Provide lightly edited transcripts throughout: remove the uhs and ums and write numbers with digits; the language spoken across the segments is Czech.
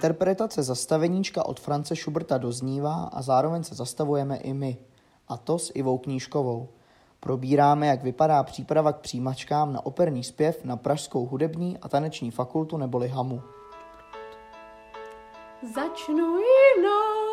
Interpretace zastaveníčka od Franze Schuberta doznívá a zároveň se zastavujeme i my, a to s Ivou Knížkovou. Probíráme, jak vypadá příprava k přijímačkám na operní zpěv na Pražskou hudební a taneční fakultu neboli HAMU. Začnu jinou.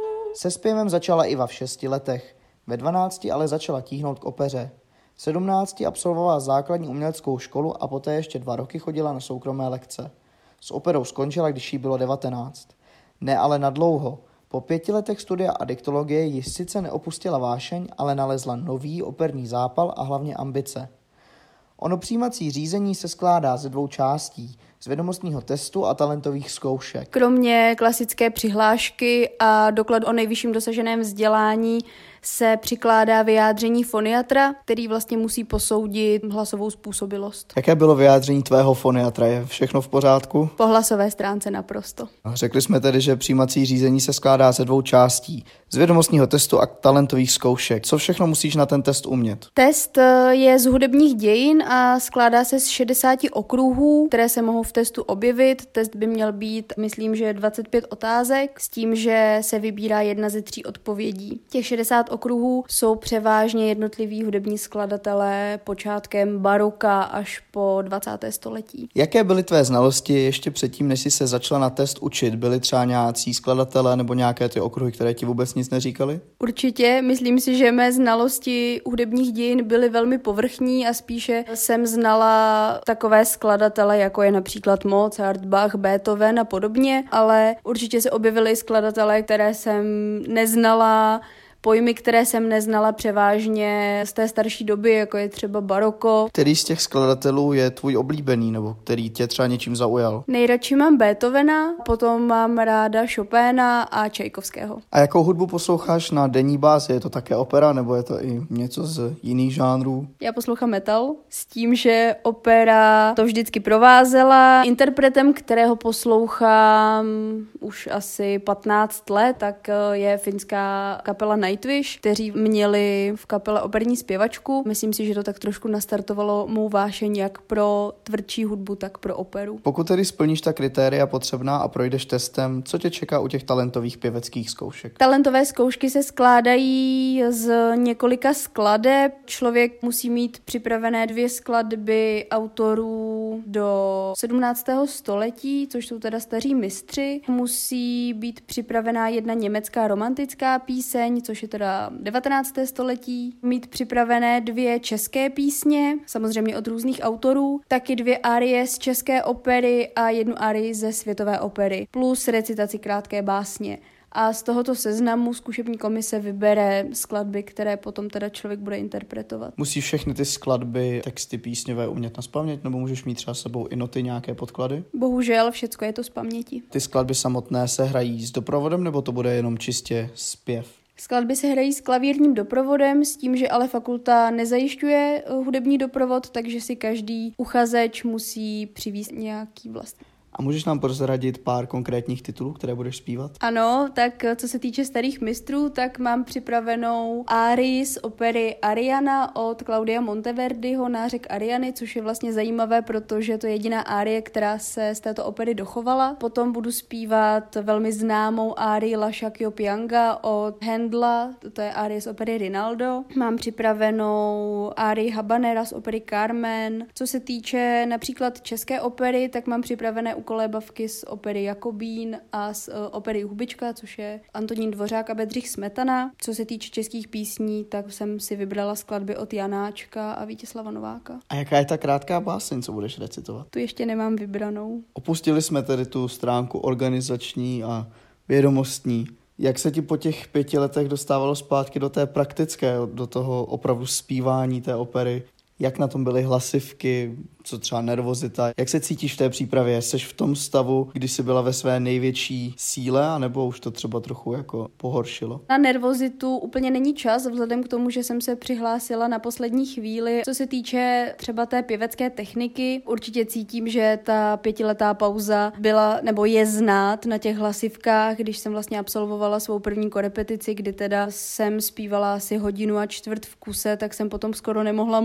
Se zpěvem začala Iva v 6 letech, ve 12 ale začala tíhnout k opeře. V 17 absolvovala základní uměleckou školu a poté ještě 2 roky chodila na soukromé lekce. S operou skončila, když jí bylo 19. Ne ale na dlouho. Po 5 letech studia adiktologie ji sice neopustila vášeň, ale nalezla nový operní zápal a hlavně ambice. Ono přijímací řízení se skládá ze 2 částí, z vědomostního testu a talentových zkoušek. Kromě klasické přihlášky a doklad o nejvyšším dosaženém vzdělání se přikládá vyjádření foniatra, který vlastně musí posoudit hlasovou způsobilost. Jaké bylo vyjádření tvého foniatra? Je všechno v pořádku? Po hlasové stránce naprosto. Řekli jsme tedy, že přijímací řízení se skládá ze 2 částí. Z vědomostního testu a talentových zkoušek. Co všechno musíš na ten test umět? Test je z hudebních dějin a skládá se z 60 okruhů, které se mohou v testu objevit. Test by měl být, myslím, že 25 otázek, s tím, že se vybírá 1 ze 3 odpovědí. Těch 60 okruhů jsou převážně jednotliví hudební skladatelé počátkem baroka až po 20. století. Jaké byly tvé znalosti ještě předtím, než jsi se začala na test učit? Byli třeba nějací skladatelé nebo nějaké ty okruhy, které ti vůbec nic neříkali? Určitě, myslím si, že mé znalosti hudebních dějin byly velmi povrchní a spíše jsem znala takové skladatele, jako je například Mozart, Bach, Beethoven a podobně, ale určitě se objevily skladatelé, které jsem neznala, pojmy, které jsem neznala převážně z té starší doby, jako je třeba baroko. Který z těch skladatelů je tvůj oblíbený, nebo který tě třeba něčím zaujal? Nejradši mám Beethovena, potom mám ráda Chopina a Čajkovského. A jakou hudbu posloucháš na denní bázi? Je to také opera, nebo je to i něco z jiných žánrů? Já poslouchám metal, s tím, že opera to vždycky provázela. Interpretem, kterého poslouchám už asi 15 let, tak je finská kapela Nightwish, kteří měli v kapele operní zpěvačku. Myslím si, že to tak trošku nastartovalo mou vášeň jak pro tvrdší hudbu, tak pro operu. Pokud tedy splníš ta kritéria potřebná a projdeš testem, co tě čeká u těch talentových pěveckých zkoušek? Talentové zkoušky se skládají z několika skladeb. Člověk musí mít připravené 2 skladby autorů do 17. století, což jsou teda staří mistři. Musí být připravená 1 německá romantická píseň, což je teda 19. století, mít připravené 2 české písně, samozřejmě od různých autorů, taky 2 árie z české opery a 1 árii ze světové opery, plus recitaci krátké básně. A z tohoto seznamu zkušební komise vybere skladby, které potom teda člověk bude interpretovat. Musíš všechny ty skladby, texty písňové umět nazpaměť, nebo můžeš mít třeba s sebou i noty, nějaké podklady? Bohužel, všecko je to z paměti. Ty skladby samotné se hrají s doprovodem, nebo to bude jenom čistě zpěv? Skladby se hrají s klavírním doprovodem, s tím, že ale fakulta nezajišťuje hudební doprovod, takže si každý uchazeč musí přivést nějaký vlastní. A můžeš nám prozradit pár konkrétních titulů, které budeš zpívat? Ano, tak co se týče starých mistrů, tak mám připravenou árii z opery Ariana od Claudia Monteverdiho, Nářek Ariany, což je vlastně zajímavé, protože to je jediná árie, která se z této opery dochovala. Potom budu zpívat velmi známou árii La Sciacquio Pianga od Handla, to je árie z opery Rinaldo. Mám připravenou árii Habanera z opery Carmen. Co se týče například české opery, tak mám připravené kolébavky z opery Jakobín a z opery Hubička, což je Antonín Dvořák a Bedřich Smetana. Co se týče českých písní, tak jsem si vybrala skladby od Janáčka a Vítězslava Nováka. A jaká je ta krátká báseň, co budeš recitovat? Tu ještě nemám vybranou. Opustili jsme tedy tu stránku organizační a vědomostní. Jak se ti po těch 5 letech dostávalo zpátky do té praktické, do toho opravdu zpívání té opery? Jak na tom byly hlasivky, co třeba nervozita? Jak se cítíš v té přípravě? Jsi v tom stavu, kdy jsi byla ve své největší síle, anebo už to třeba trochu jako pohoršilo? Na nervozitu úplně není čas, vzhledem k tomu, že jsem se přihlásila na poslední chvíli. Co se týče třeba té pěvecké techniky, určitě cítím, že ta 5letá pauza byla nebo je znát na těch hlasivkách, když jsem vlastně absolvovala svou první korepetici, kdy teda jsem zpívala asi 1.25 hodiny v kuse, tak jsem potom skoro nemohla mluvit.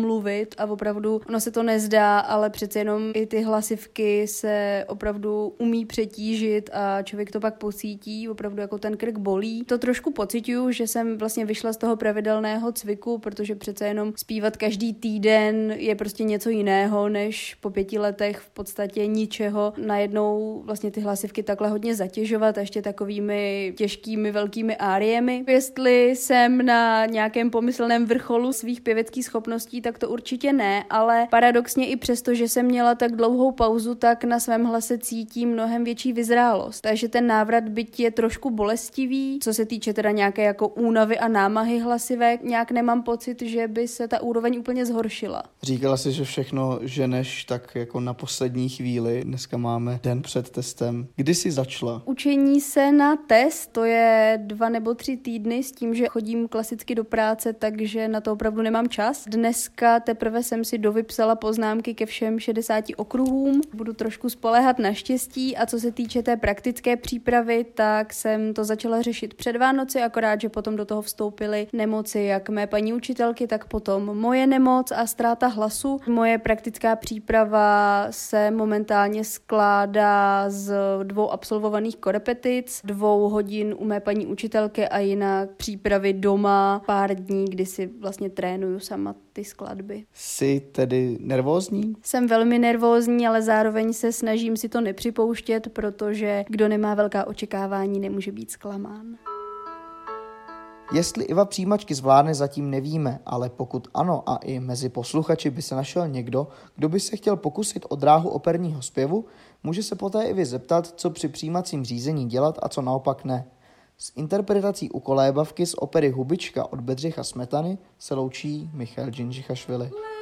mluvit a opravdu ono se to nezdá, ale přece jenom i ty hlasivky se opravdu umí přetížit a člověk to pak pocítí, opravdu jako ten krk bolí. To trošku pociťuju, že jsem vlastně vyšla z toho pravidelného cviku, protože přece jenom zpívat každý týden je prostě něco jiného, než po 5 letech v podstatě ničeho najednou vlastně ty hlasivky takhle hodně zatěžovat a ještě takovými těžkými velkými áriemi. Jestli jsem na nějakém pomyslném vrcholu svých pěveckých schopností, tak to určitě ne, ale paradoxně i přesto, že jsem měla tak dlouhou pauzu, tak na svém hlase cítím mnohem větší vyzrálost. Takže ten návrat, byť je trošku bolestivý, co se týče teda nějaké jako únavy a námahy hlasivek, nějak nemám pocit, že by se ta úroveň úplně zhoršila. Říkala jsi, že všechno ženeš tak jako na poslední chvíli. Dneska máme den před testem. Kdy jsi začala? Učení se na test, to je 2 nebo 3 týdny s tím, že chodím klasicky do práce, takže na to opravdu nemám čas. Dneska teprve jsem si dovypsala poznámky ke všem 60 okruhům. Budu trošku spoléhat na štěstí a co se týče té praktické přípravy, tak jsem to začala řešit před Vánoci, akorát, že potom do toho vstoupily nemoci jak mé paní učitelky, tak potom moje nemoc a ztráta hlasu. Moje praktická příprava se momentálně skládá z 2 absolvovaných korepetic, 2 hodin u mé paní učitelky a jinak přípravy doma, pár dní, kdy si vlastně trénuju sama ty skladby. Jsi tedy nervózní? Jsem velmi nervózní, ale zároveň se snažím si to nepřipouštět, protože kdo nemá velká očekávání, nemůže být zklamán. Jestli Iva přijímačky zvládne, zatím nevíme, ale pokud ano a i mezi posluchači by se našel někdo, kdo by se chtěl pokusit o dráhu operního zpěvu, může se poté Ivy zeptat, co při přijímacím řízení dělat a co naopak ne. S interpretací ukolébavky z opery Hubička od Bedřicha Smetany se loučí Michal Džindžichašvili.